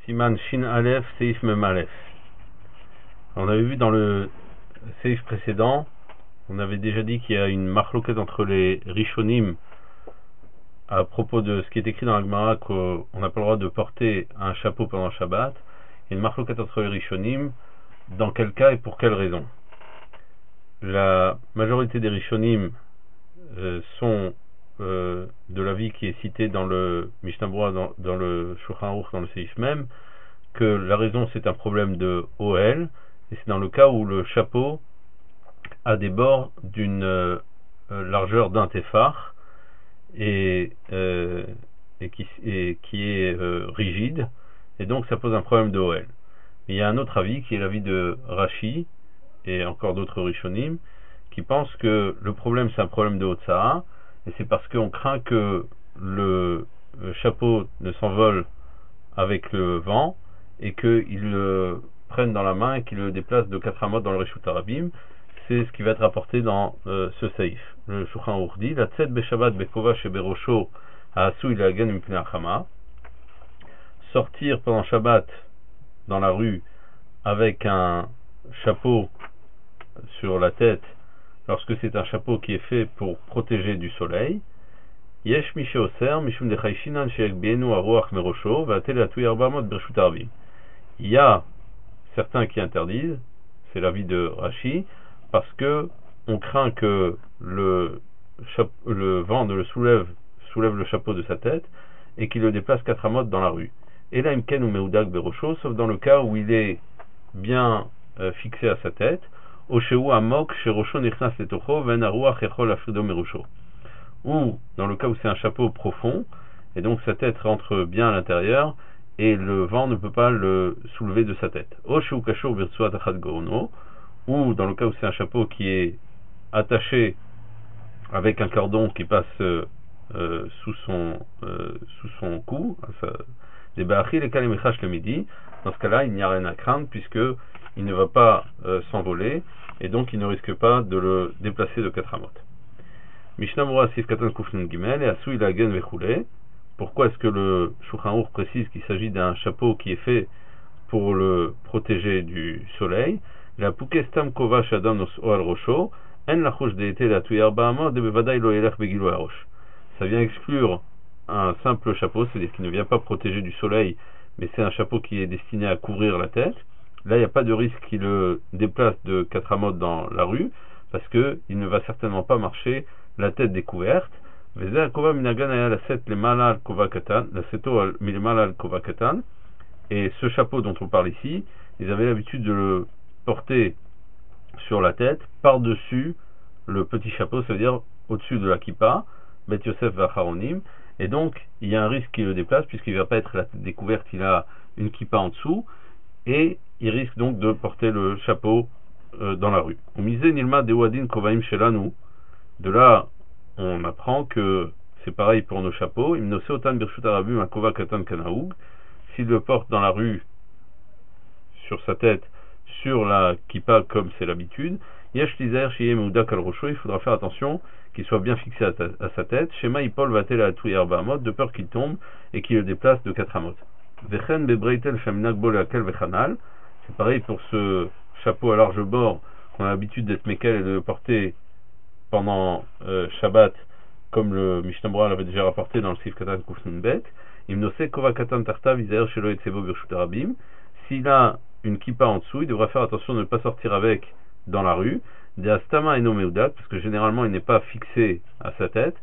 Siman Shin Aleph, Seif Mem Aleph. On avait vu dans le Seif précédent, on avait déjà dit qu'il y a une marloquette entre les Rishonim à propos de ce qui est écrit dans la Gemara qu'on n'a pas le droit de porter un chapeau pendant Shabbat. Il y a une marloquette entre les Rishonim, dans quel cas et pour quelle raison. La majorité des Rishonim sont de l'avis qui est cité dans le Mishnah Berurah, dans le Shulchan Aruch, dans le Seif même, que la raison c'est un problème de OL, et c'est dans le cas où le chapeau a des bords d'une largeur d'un téphar et qui est rigide, et donc ça pose un problème de OL. Il y a un autre avis qui est l'avis de Rashi et encore d'autres Rishonim qui pensent que le problème c'est un problème de Hotzaa, et c'est parce qu'on craint que le chapeau ne s'envole avec le vent et qu'il le prenne dans la main et qu'il le déplace de 4 amot dans le Reshut Arabim. C'est ce qui va être rapporté dans ce saïf. Le Shulchan Aruch dit la tzed beshabbat bekova sheberosho ha'asui lagen mipnei hachama. Sortir pendant Shabbat dans la rue avec un chapeau sur la tête lorsque c'est un chapeau qui est fait pour protéger du soleil. Yesh mi sheoser mishum dechayshinan she'ekbeinu haruach merosho va'atel atui 400 bereshut arabim. Il y a certains qui interdisent, c'est l'avis de Rashi, parce que on craint que le vent ne le soulève le chapeau de sa tête et qu'il le déplace 4 amot dans la rue. Et là, imken ou meudak berosho, sauf dans le cas où il est bien fixé à sa tête, Osheu amok sherosho nichnas letocho ven haruach yachol afrido merosho. Ou dans le cas où c'est un chapeau profond et donc sa tête rentre bien à l'intérieur et le vent ne peut pas le soulever de sa tête. Osheu kashur birtsuat achad gorno, ou dans le cas où c'est un chapeau qui est attaché avec un cordon qui passe sous son cou, des ba'achil et kalemichash le midi. Dans ce cas-là, il n'y a rien à craindre puisque il ne va pas s'envoler et donc il ne risque pas de le déplacer de 4 amot. Mishnah Berurah Sif Katan Kufnun Gimel et Asui Lagen Vechule. Pourquoi est-ce que le Shulchan Aruch précise qu'il s'agit d'un chapeau qui est fait pour le protéger du soleil? La Pukestam Kova Shadam Nos Oal Rosho En Lachush Deete La Tuyar Bahamot De Bevadai Lo Elech Begilu Arosh. Ça vient exclure un simple chapeau, c'est-à-dire qu'il ne vient pas protéger du soleil, mais c'est un chapeau qui est destiné à couvrir la tête. Là, il n'y a pas de risque qu'il le déplace de 4 amot dans la rue, parce qu'il ne va certainement pas marcher la tête découverte. Et ce chapeau dont on parle ici, ils avaient l'habitude de le porter sur la tête, par-dessus le petit chapeau, c'est-à-dire au-dessus de la kippa, Bet Yosef Vacharonim, et donc il y a un risque qu'il le déplace, puisqu'il ne va pas être la tête découverte, il a une kippa en dessous, et il risque donc de porter le chapeau dans la rue. De là, on apprend que c'est pareil pour nos chapeaux. S'il le porte dans la rue, sur sa tête, sur la kippa comme c'est l'habitude, il faudra faire attention qu'il soit bien fixé à sa tête. De peur qu'il tombe et qu'il le déplace de 4 amot. C'est pareil pour ce chapeau à large bord qu'on a l'habitude d'être mekel et de le porter pendant Shabbat, comme le Mishnah Berurah l'avait déjà rapporté dans le Sif Katan Kufnun Bet. S'il a une kippa en dessous, il devra faire attention de ne pas sortir avec dans la rue, parce que généralement il n'est pas fixé à sa tête.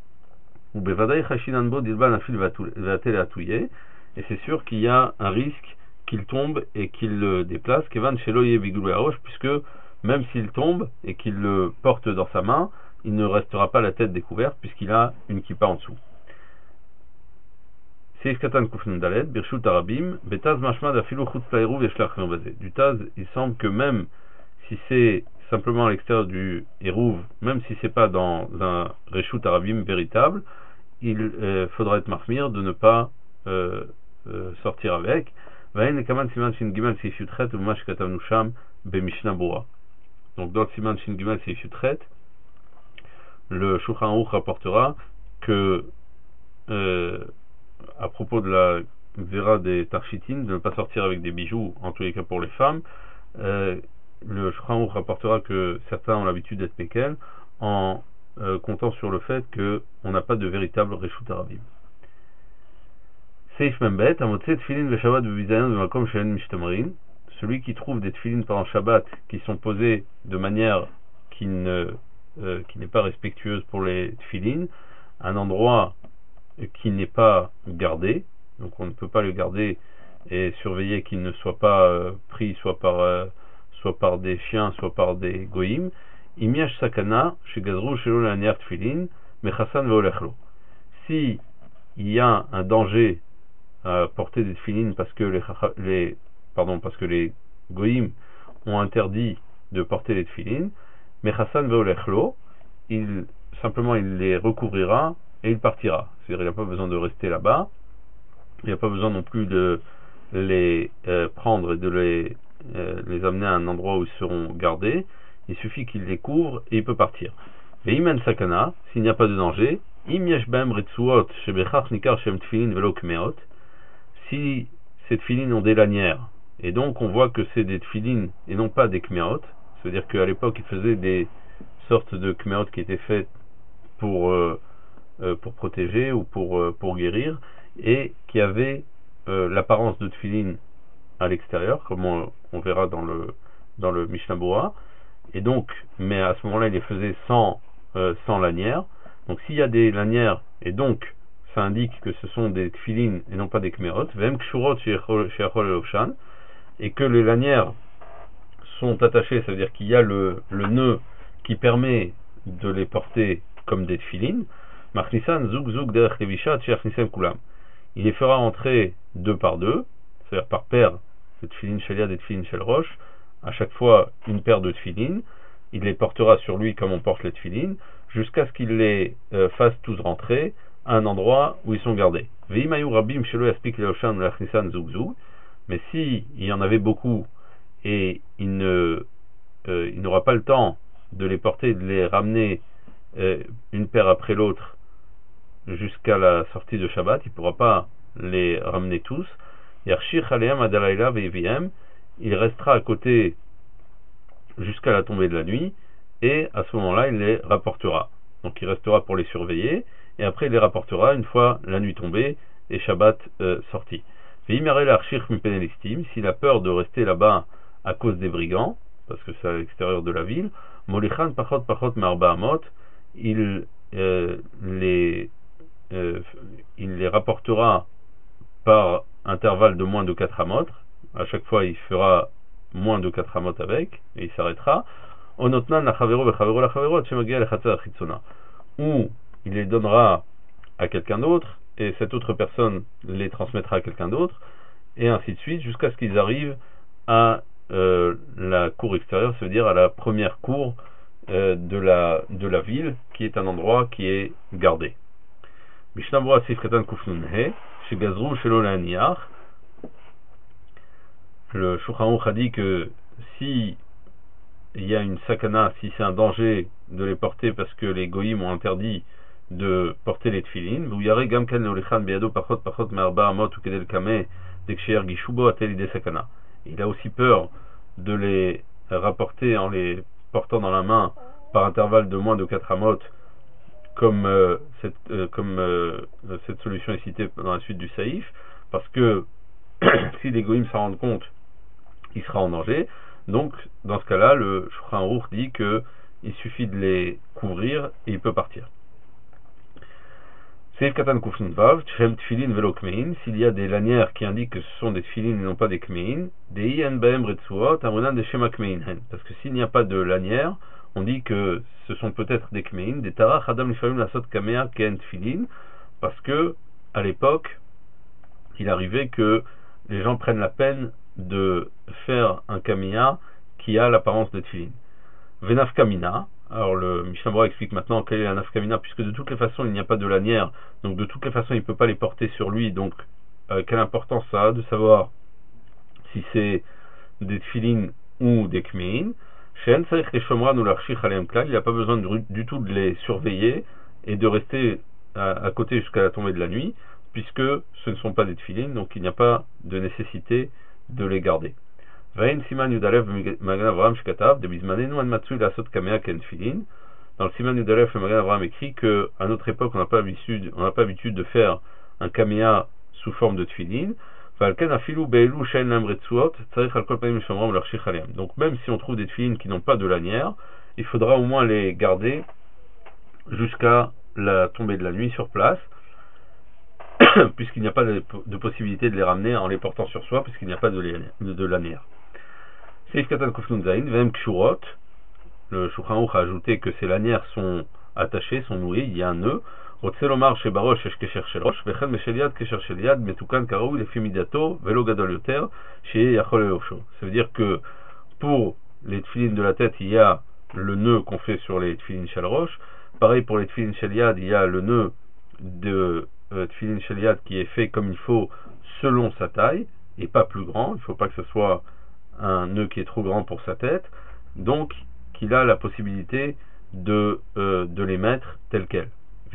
Et c'est sûr qu'il y a un risque qu'il tombe et qu'il le déplace, puisque même s'il tombe et qu'il le porte dans sa main, il ne restera pas la tête découverte puisqu'il a une kippa en dessous. Du Taz, il semble que même si c'est simplement à l'extérieur du Hérouv, même si c'est pas dans un Reshut Arabim véritable, il faudra être mahmir de ne pas sortir avec. Donc dans le Siman Shin Gimel Seif Yutret, le Shulchan Aruch rapportera que à propos de la verra des tarchitines, de ne pas sortir avec des bijoux, en tous les cas pour les femmes. Le Shulchan Aruch rapportera que certains ont l'habitude d'être pékel en comptant sur le fait qu'on n'a pas de véritable Reshut Arabim. Seif Membet, Amotse Tfilin ve Shabbat bebizayon de makom shelen mishtamrin. Celui qui trouve des tfilin pendant Shabbat qui sont posés de manière qui n'est pas respectueuse pour les tfilin, un endroit qui n'est pas gardé, donc on ne peut pas le garder et surveiller qu'il ne soit pas pris soit par des chiens, soit par des goïm. Imiash sakana chez Gazrou shelo laniar tfilin mechassan veolechlo. Si il y a un danger à porter des tfilin parce que les goïm ont interdit de porter les tfilin, mechassan veolechlo, il les recouvrira et il partira. C'est-à-dire il n'a pas besoin de rester là-bas, il n'a pas besoin non plus de les prendre et de les amener à un endroit où ils seront gardés. Il suffit qu'il les couvre et il peut partir. Veiman sakana, s'il n'y a pas de danger, im yesh b'hem retsuot shebechach nikar shem tfilin velo kmeot, si ces tfilin ont des lanières, et donc on voit que c'est des tfilin et non pas des kmeot, c'est-à-dire qu'à l'époque ils faisaient des sortes de kmeot qui étaient faites pour protéger ou pour guérir, et qui avaient l'apparence de tfilin à l'extérieur, comme on verra dans le Mishnah Berurah, et donc, mais à ce moment-là il les faisait sans lanière. Donc s'il y a des lanières, et donc ça indique que ce sont des tfilin et non pas des kmerot, vem kshurot sheyachol eloshan, et que les lanières sont attachées, ça veut dire qu'il y a le nœud qui permet de les porter comme des tfilin. Machnisan zug zug derech levishat sheyachnisem kulam. Il les fera entrer deux par deux, c'est-à-dire par paire, de tfilin shel yad et tfilin shel rosh, à chaque fois une paire de tfilin. Il les portera sur lui comme on porte les tfilin, jusqu'à ce qu'il les fasse tous rentrer à un endroit où ils sont gardés. Mais si il y en avait beaucoup et il n'aura pas le temps de les porter, de les ramener une paire après l'autre jusqu'à la sortie de Shabbat, il ne pourra pas les ramener tous. Il restera à côté jusqu'à la tombée de la nuit, et à ce moment-là il les rapportera. Donc il restera pour les surveiller, et après il les rapportera une fois la nuit tombée et Shabbat sorti. S'il a peur de rester là-bas à cause des brigands, parce que c'est à l'extérieur de la ville, Molichan pachot pachot marba amot, il les rapportera par intervalle de moins de 4 amot. À chaque fois il fera moins de 4 amot avec, et il s'arrêtera. Onotnan la chavero vechavero la chavero shemagia le chatzer chitzona, ou il les donnera à quelqu'un d'autre, et cette autre personne les transmettra à quelqu'un d'autre, et ainsi de suite, jusqu'à ce qu'ils arrivent à la cour extérieure, c'est-à-dire à la première cour de la ville, qui est un endroit qui est gardé. Mishnah Berurah Sif Katan Kufnun He, chez Gazrou Shelo Laniach. Le Shulchan Aruch a dit que si il y a une sakana, si c'est un danger de les porter parce que les goïm ont interdit de porter les tfilin, vous yaré gamkan leolechan beado pachot pachot me'arba amot ou kedel kame deksher gishubo atel sakana. Il a aussi peur de les rapporter en les portant dans la main par intervalle de moins de 4 amot, comme cette solution est citée dans la suite du saïf, parce que si les goïm s'en rendent compte, il sera en danger. Donc dans ce cas-là, le Shulchan Aruch dit que il suffit de les couvrir et il peut partir. Seif Katan Kufnun Vav, Tchem Tfilin Velo Kmein, s'il y a des lanières qui indiquent que ce sont des tfilin et non pas des kmein, des Ien Baem Retsuot, Amonan de Shema Kmein Hen. Parce que s'il n'y a pas de lanière, on dit que ce sont peut-être des kmein, des Tarach Adam Lifayim Lasot Kamea Ken Tfilin, parce que à l'époque, il arrivait que les gens prennent la peine de faire un kamea qui a l'apparence de tfilin. Venafkamina, alors le Mishnah Berurah explique maintenant quelle est la nafkamina, puisque de toutes les façons il n'y a pas de lanière, donc de toutes les façons il ne peut pas les porter sur lui, donc quelle importance ça a de savoir si c'est des tfilin ou des kmein. Shen Sarich les Shomran ou l'Archich Aleem Klal, il n'a pas besoin du tout de les surveiller et de rester à côté jusqu'à la tombée de la nuit. puisque ce ne sont pas des tefilines, donc il n'y a pas de nécessité de les garder. Vaïn Siman Yudalev Magan Avraham Shkatav, de Bismanenu An Matsui Lasot Kamea Ken Tefilin. Dans le Siman Yudalev, le Magan Avraham écrit qu'à notre époque, on n'a pas habitude de faire un Kamea sous forme de tefilin. Donc même si on trouve des tefilines qui n'ont pas de lanière, il faudra au moins les garder jusqu'à la tombée de la nuit sur place, puisqu'il n'y a pas de possibilité de les ramener en les portant sur soi, puisqu'il n'y a pas de lanière. Seif Katan Kufnun Zain, Vem Kshurot, le Shulchan Aruch a ajouté que ces lanières sont attachées, sont nouées, il y a un nœud. רוצה לומר שבראש יש קשר של ראש, וכן בשל יד קשר של יד מתוקן כראוי לפי מידתו ולא גדול יותר שיהיה יכול ללובשו. Ça veut dire que pour les tefilines de la tête, il y a le nœud qu'on fait sur les tefilines shel rosh. Pareil pour les tefilines shel yad, il y a le nœud de tefilines shel yad qui est fait comme il faut selon sa taille et pas plus grand. Il ne faut pas que ce soit un nœud qui est trop grand pour sa tête. Donc, qu'il a la possibilité de les mettre telles quelles.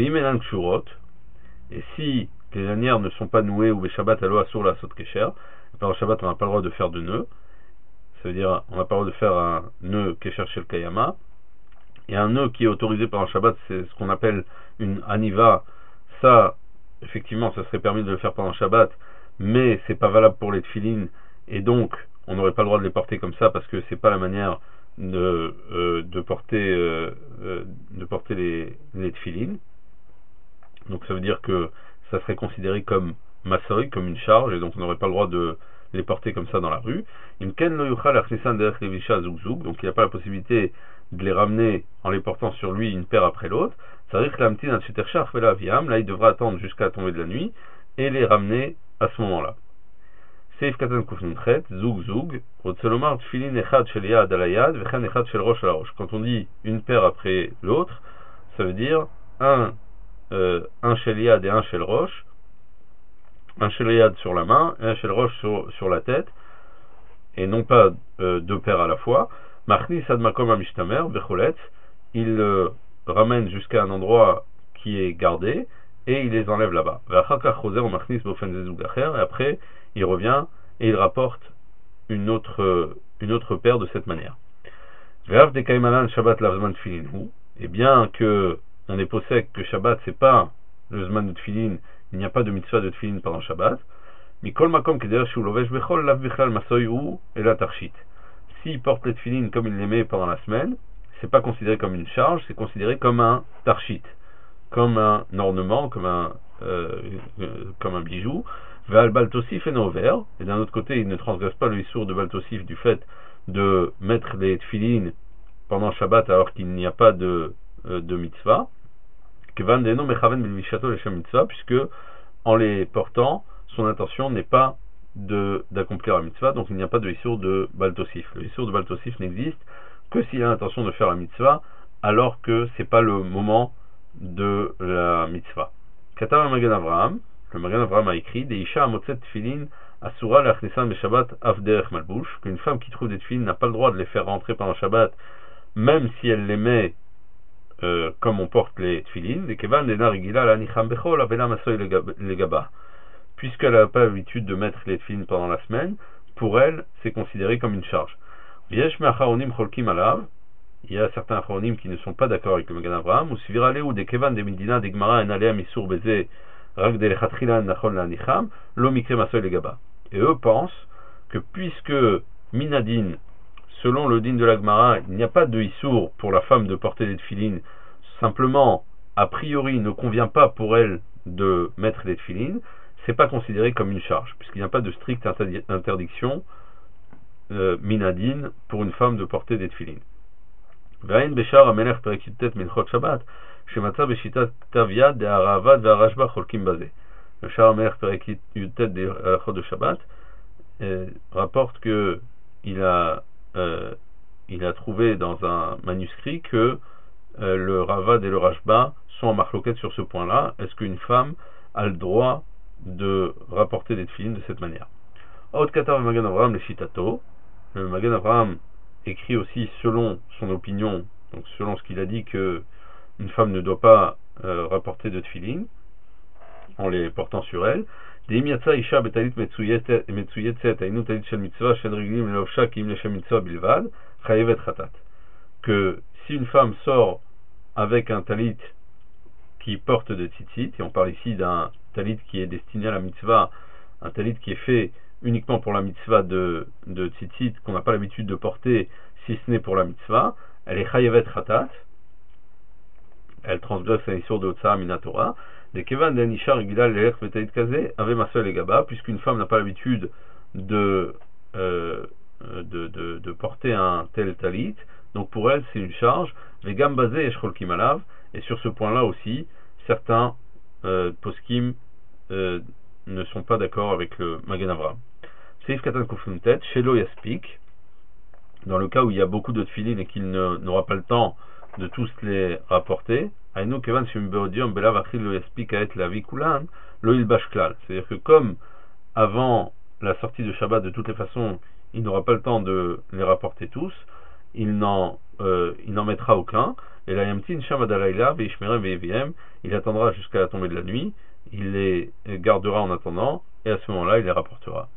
Et si les lanières ne sont pas nouées ou les Shabbat alo asur la sot kesher, par le Shabbat on n'a pas le droit de faire de nœud, ça veut dire on n'a pas le droit de faire un nœud kesher shel kayama, et un nœud qui est autorisé par le Shabbat, c'est ce qu'on appelle une aniva. Ça, effectivement, ça serait permis de le faire pendant le Shabbat, mais c'est pas valable pour les tefilines, et donc on n'aurait pas le droit de les porter comme ça parce que c'est pas la manière de porter les tefilines. Donc ça veut dire que ça serait considéré comme massoï, comme une charge, et donc on n'aurait pas le droit de les porter comme ça dans la rue. Donc il n'a pas la possibilité de les ramener en les portant sur lui une paire après l'autre. Là il devra attendre jusqu'à la tombée de la nuit et les ramener à ce moment-là. Seif Katan Kufnunchet, Zoug Zoug, Rotselomar Tfilin Echad Shel Yad Ala Yad, Vechan Echad Shel Rosh Ala Rosh. Quand on dit une paire après l'autre, ça veut dire un Shel Yad et un Shel Rosh, un Shel Yad sur la main et un Shel Rosh sur la tête, et non pas deux paires à la fois. Machnis Admakom Amishtamer, Becholetz, il ramène jusqu'à un endroit qui est gardé et il les enlève là-bas. Et après il revient et il rapporte une autre paire de cette manière. Et bien que on est possède que Shabbat c'est pas le Zman de Tfilin, il n'y a pas de mitzvah de Tfilin pendant Shabbat. S'il porte les Tfilin comme il les met pendant la semaine, c'est pas considéré comme une charge, c'est considéré comme un tarshit, comme un ornement, comme un bijou. Val Baltosif et Nover, et d'un autre côté, il ne transgresse pas le issour de Baltosif du fait de mettre les tfilines pendant Shabbat alors qu'il n'y a pas de mitzvah. Puisque en les portant, son intention n'est pas d'accomplir la mitzvah, donc il n'y a pas de issour de Baltosif. Le issour de Baltosif n'existe que s'il a l'intention de faire la mitzvah alors que c'est pas le moment de la mitzvah. Katav Magan Avraham, le Magan Avraham a écrit des Isha Amotset Tfilin Asura Lachnesan Beshabbat Avderech Malbush, qu'une femme qui trouve des tfilin n'a pas le droit de les faire rentrer pendant Shabbat, même si elle les met comme on porte les tfilin, des Kevan Dena Rigila la Nicham Bechol Avela Masoy Legaba. Puisqu'elle n'a pas l'habitude de mettre les tfilin pendant la semaine, pour elle, c'est considéré comme une charge. Yesh Me'acharonim Cholkim Alav, il y a certains acharonim qui ne sont pas d'accord avec le Magan Avraham, ou Svirale ou des Kevan de Midina des Gemara en Alea Misur Beze. Et eux pensent que puisque Minadin, selon le din de la Gemara, il n'y a pas de issour pour la femme de porter des tefilines, simplement, a priori, il ne convient pas pour elle de mettre des tefilines, c'est pas considéré comme une charge, puisqu'il n'y a pas de stricte interdiction Minadin pour une femme de porter des tefilines. Vaïn Beshar Amelech Perekitet Minchot Shabbat. Le Shar Amelech Perek Yutet des Halachot de Shabbat rapporte que il a trouvé dans un manuscrit que le Ravad et le Rashba sont en marloquette sur ce point-là. Est-ce qu'une femme a le droit de rapporter des tefilines de cette manière? Aot Katav Magan Avraham le Shitato. Le Magan Avraham écrit aussi selon son opinion, donc selon ce qu'il a dit que une femme ne doit pas rapporter de tefilin. en les portant sur elle. Des miatsa isha betalit metsuyetzet ainu talit shel mitzvah shen reglim lelovsha kim leshem mitzvah bilvad chayevet chatat. Que si une femme sort avec un talit qui porte de tzitzit, et on parle ici d'un talit qui est destiné à la mitzvah, un talit qui est fait uniquement pour la mitzvah de tzitzit, qu'on n'a pas l'habitude de porter si ce n'est pour la mitzvah, elle est chayevet chatat, elle transgresse la issur de Otsa Minatora, de Kevan Denisha Regila Lelech Vetalit Kaze Ave Masol et Gaba, puisqu'une femme n'a pas l'habitude de porter un tel talit, donc pour elle c'est une charge, Vegam Bazé et Shrol Kimalav, et sur ce point-là aussi, certains poskim ne sont pas d'accord avec le Magen Avraham. Seif Katan Kufnuntet, Shelo Yaspik, dans le cas où il y a beaucoup de tfilin et qu'il n'aura pas le temps de tous les rapporter, c'est-à-dire que comme avant la sortie de Shabbat, de toutes les façons, il n'aura pas le temps de les rapporter tous, il n'en mettra aucun, et la yamtin shamadalaila veishmerem veiviem, il attendra jusqu'à la tombée de la nuit, il les gardera en attendant, et à ce moment-là, il les rapportera.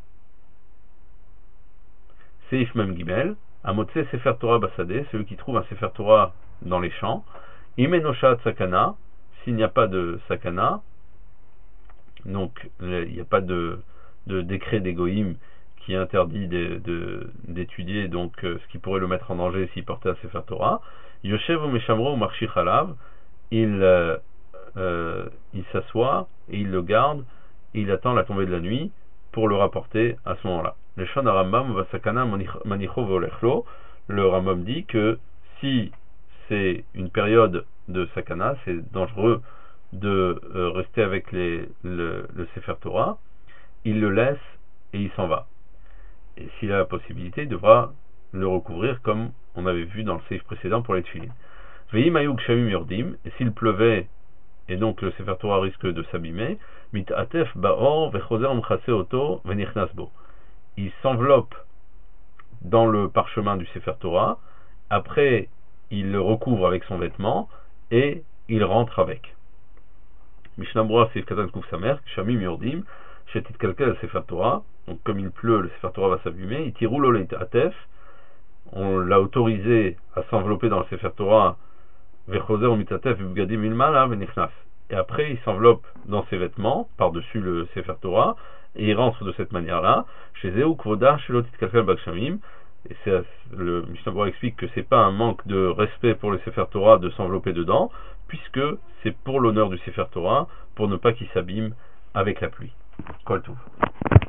Seif Mem Gimel, Amotse Sefer Torah Basadeh, celui qui trouve un Sefer Torah dans les champs, Imenoshat Sakana, s'il n'y a pas de Sakana, donc il n'y a pas de décret d'Egoïm qui interdit d'étudier donc ce qui pourrait le mettre en danger s'il portait un Sefer Torah, Yoshev ou Meshamro ou Marshich Halav, il s'assoit et il le garde et il attend la tombée de la nuit pour le rapporter à ce moment-là. Le Shon Rambam va Sakana Manicho Volechlo, le Rambam dit que si c'est une période de Sakana, c'est dangereux de rester avec le Sefer Torah, il le laisse et il s'en va. Et s'il a la possibilité, il devra le recouvrir comme on avait vu dans le seif précédent pour les tefilin. Veim ayuk shamim yordim, et s'il pleuvait et donc le Sefer Torah risque de s'abîmer, mit atef baor vechozer umchase oto venichnas bo. Il s'enveloppe dans le parchemin du Sefer Torah, après il le recouvre avec son vêtement et il rentre avec. Mishnah Brura Seif Katan Kuf Samer, Shamim Yordim, Shetit Kalkel Sefer Torah, donc comme il pleut, le Sefer Torah va s'abîmer, il tirou l'oleit atef, on l'a autorisé à s'envelopper dans le Sefer Torah, Vechozer umitatef v'bgadim ilmala venichnas. Et après il s'enveloppe dans ses vêtements, par-dessus le Sefer Torah, et il rentre de cette manière-là, chez Zeu Kvoda Shelotit Kalkel Bakshamim. Et le Mishnah Brura explique que c'est pas un manque de respect pour le Sefer Torah de s'envelopper dedans, puisque c'est pour l'honneur du Sefer Torah, pour ne pas qu'il s'abîme avec la pluie. Kol Tov.